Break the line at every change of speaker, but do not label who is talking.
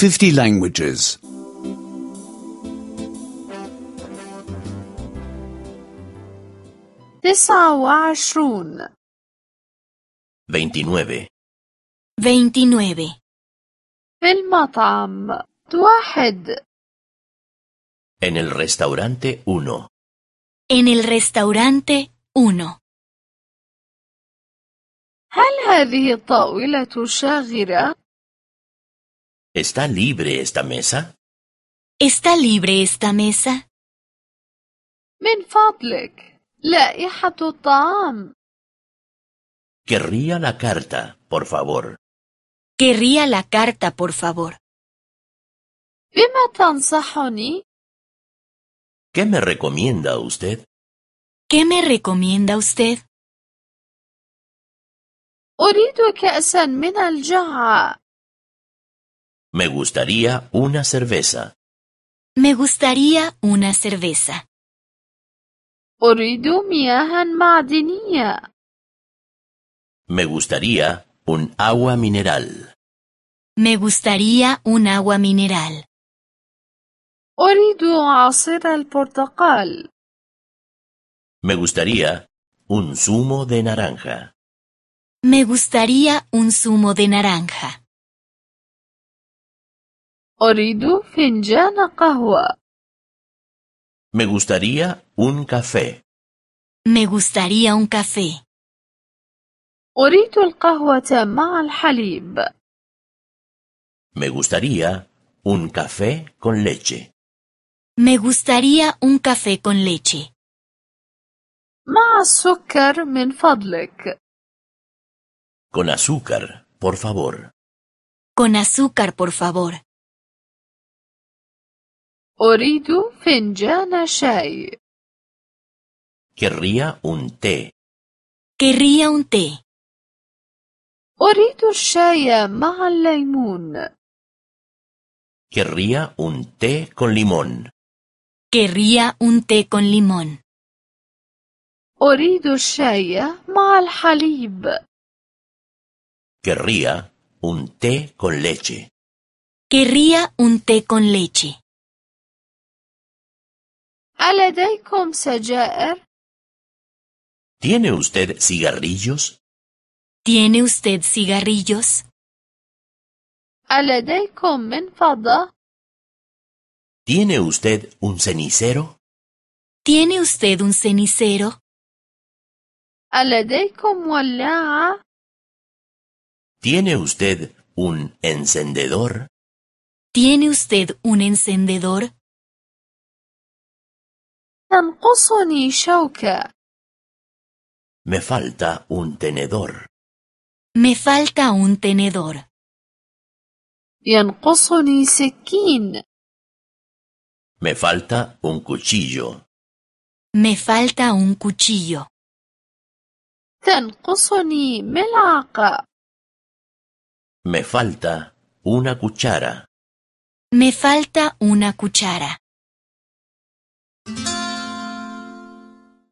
50 languages.
29
29.
29.
في المطعم 1
En el restaurante 1.
En el restaurante 1.
هل هذه الطاولة شاغرة؟
¿Está libre esta mesa?
¿Está libre esta mesa?
من فضلك، لائحة الطعام.
Querría la carta, por favor.
Querría la carta, por favor.
بما تنصحني؟
¿Qué me recomienda usted?
¿Qué me recomienda usted?
أريد كأسا من الجعة.
Me gustaría una cerveza.
Me gustaría una cerveza.
أريد مياه معدنية.
Me gustaría un agua mineral.
Me gustaría un agua mineral.
أريد عصير البرتقال.
Me gustaría un zumo de naranja.
Me gustaría un zumo de naranja.
أريد فنجان قهوة.
Me gustaría un café.
Me gustaría un café.
أريد القهوة مع الحليب.
Me gustaría un café con leche.
Me gustaría un café con leche.
مع السكر من فضلك.
Con azúcar, por favor.
Con azúcar, por favor.
أريد فنجان شاي.
Querría un té.
Querría un té.
أريد الشاي مع الليمون.
Querría un té con limón.
Querría un té con limón.
أريد الشاي مع الحليب.
Querría un té con leche.
Querría un té con leche.
ألديكم سجائر؟
¿Tiene usted cigarrillos?
¿Tiene usted cigarrillos?
ألديكم من فضة؟
¿Tiene usted un cenicero?
¿Tiene usted un cenicero?
ألديكم ولاعة؟
¿Tiene usted un encendedor?
¿Tiene usted un encendedor?
تنقصني شوكة.
Me falta un tenedor.
Me falta un tenedor.
ينقصني سكين.
Me falta un cuchillo.
Me falta un cuchillo.
تنقصني ملعقة.
Me falta una cuchara.
Me falta una cuchara.